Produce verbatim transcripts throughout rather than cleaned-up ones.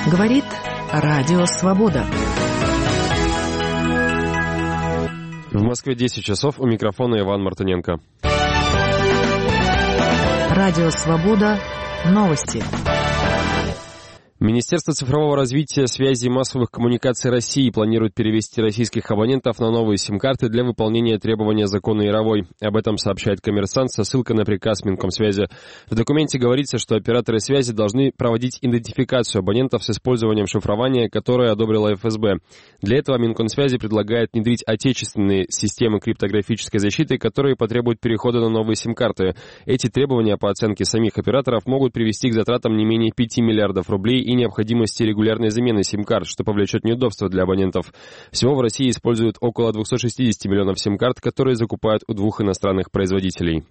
Говорит Радио Свобода. В Москве десять часов, у микрофона Иван Мартыненко. Радио Свобода. Новости. Министерство цифрового развития, связи и массовых коммуникаций России планирует перевести российских абонентов на новые сим-карты для выполнения требования закона Яровой. Об этом сообщает «Коммерсант» со ссылкой на приказ Минкомсвязи. В документе говорится, что операторы связи должны проводить идентификацию абонентов с использованием шифрования, которое одобрила эф эс бэ. Для этого Минкомсвязи предлагает внедрить отечественные системы криптографической защиты, которые потребуют перехода на новые сим-карты. Эти требования, по оценке самих операторов, могут привести к затратам не менее пяти миллиардов рублей и необходимости регулярной замены сим-карт, что повлечет неудобства для абонентов. Всего в России используют около двести шестьдесят миллионов сим-карт, которые закупают у двух иностранных производителей.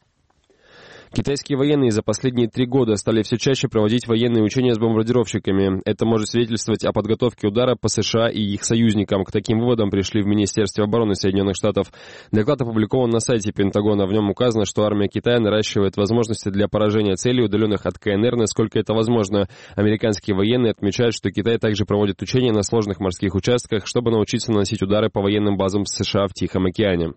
Китайские военные за последние три года стали все чаще проводить военные учения с бомбардировщиками. Это может свидетельствовать о подготовке удара по США и их союзникам. К таким выводам пришли в Министерстве обороны Соединенных Штатов. Доклад опубликован на сайте Пентагона. В нем указано, что армия Китая наращивает возможности для поражения целей, удаленных от ка эн эр, насколько это возможно. Американские военные отмечают, что Китай также проводит учения на сложных морских участках, чтобы научиться наносить удары по военным базам США в Тихом океане.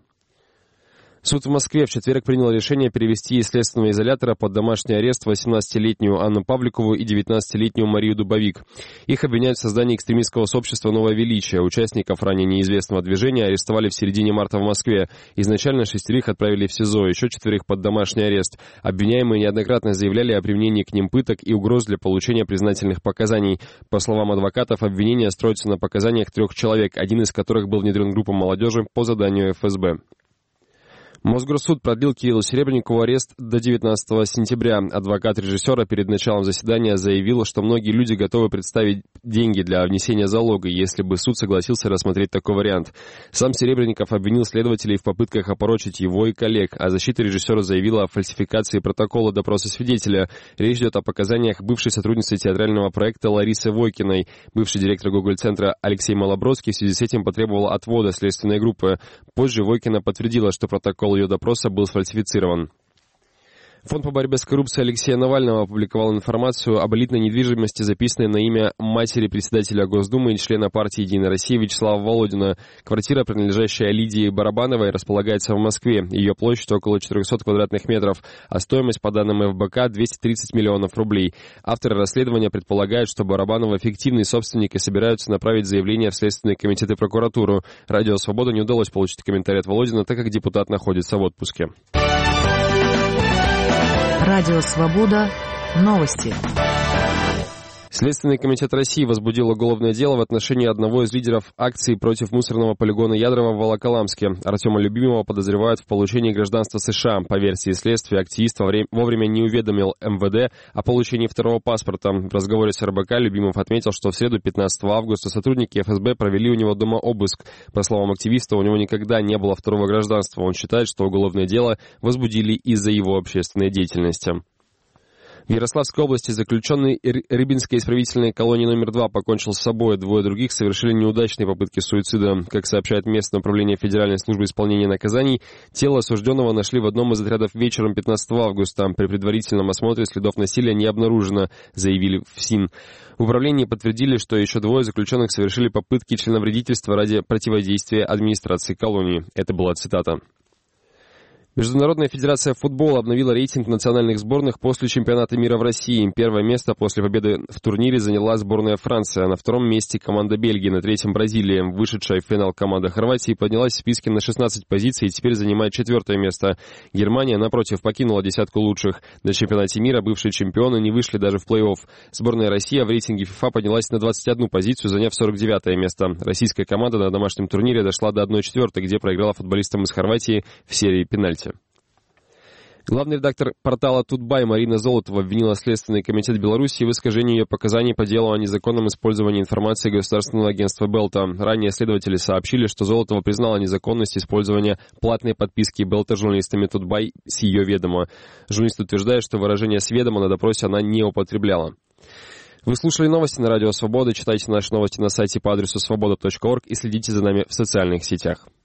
Суд в Москве в четверг принял решение перевести из следственного изолятора под домашний арест восемнадцатилетнюю Анну Павликову и девятнадцатилетнюю Марию Дубовик. Их обвиняют в создании экстремистского сообщества «Новое величие». Участников ранее неизвестного движения арестовали в середине марта в Москве. Изначально шестерых отправили в СИЗО, еще четверых под домашний арест. Обвиняемые неоднократно заявляли о применении к ним пыток и угроз для получения признательных показаний. По словам адвокатов, обвинения строятся на показаниях трех человек, один из которых был внедрен группой молодежи по заданию эф эс бэ. Мосгорсуд продлил Кириллу Серебренникову арест до девятнадцатого сентября. Адвокат режиссера перед началом заседания заявил, что многие люди готовы представить деньги для внесения залога, если бы суд согласился рассмотреть такой вариант. Сам Серебренников обвинил следователей в попытках опорочить его и коллег, а защита режиссера заявила о фальсификации протокола допроса свидетеля. Речь идет о показаниях бывшей сотрудницы театрального проекта Ларисы Войкиной. Бывший директор Гоголь-центра Алексей Малобродский в связи с этим потребовал отвода следственной группы. Позже Войкина подтвердила, что протокол ее допроса был сфальсифицирован. Фонд по борьбе с коррупцией Алексея Навального опубликовал информацию об элитной недвижимости, записанной на имя матери председателя Госдумы и члена партии «Единая Россия» Вячеслава Володина. Квартира, принадлежащая Лидии Барабановой, располагается в Москве. Ее площадь около четырехсот квадратных метров, а стоимость, по данным эф бэ ка, двести тридцать миллионов рублей. Авторы расследования предполагают, что Барабанова фиктивный собственник и собираются направить заявление в Следственный комитет и прокуратуру. Радио «Свобода» не удалось получить комментарий от Володина, так как депутат находится в отпуске. Радио Свобода. Новости. Следственный комитет России возбудил уголовное дело в отношении одного из лидеров акции против мусорного полигона Ядрово в Волоколамске. Артема Любимова подозревают в получении гражданства США. По версии следствия, активист вовремя не уведомил эм вэ дэ о получении второго паспорта. В разговоре с эр бэ ка Любимов отметил, что в среду пятнадцатого августа сотрудники эф эс бэ провели у него дома обыск. По словам активиста, у него никогда не было второго гражданства. Он считает, что уголовное дело возбудили из-за его общественной деятельности. В Ярославской области заключенный Рыбинской исправительной колонии номер два покончил с собой. Двое других совершили неудачные попытки суицида. Как сообщает местное управление Федеральной службы исполнения наказаний, тело осужденного нашли в одном из отрядов вечером пятнадцатого августа. При предварительном осмотре следов насилия не обнаружено, заявили в СИН. В управлении подтвердили, что еще двое заключенных совершили попытки членовредительства ради противодействия администрации колонии. Это была цитата. Международная федерация футбола обновила рейтинг национальных сборных после чемпионата мира в России. Первое место после победы в турнире заняла сборная Франции, а на втором месте команда Бельгии, на третьем Бразилия. Вышедшая в финал команда Хорватии поднялась в списке на шестнадцать позиций и теперь занимает четвертое место. Германия, напротив, покинула десятку лучших. На чемпионате мира бывшие чемпионы не вышли даже в плей-офф. Сборная России в рейтинге ФИФА поднялась на двадцать одну позицию, заняв сорок девятое место. Российская команда на домашнем турнире дошла до одной четвертой, где проиграла футболистам из Хорватии в серии пенальти. Главный редактор портала «Тутбай» Марина Золотова обвинила Следственный комитет Беларуси в искажении ее показаний по делу о незаконном использовании информации государственного агентства Белта. Ранее следователи сообщили, что Золотова признала незаконность использования платной подписки Белта журналистами «Тутбай» с ее ведома. Журналист утверждает, что выражение «с ведома» на допросе она не употребляла. Вы слушали новости на Радио Свобода. Читайте наши новости на сайте по адресу свобода точка орг и следите за нами в социальных сетях.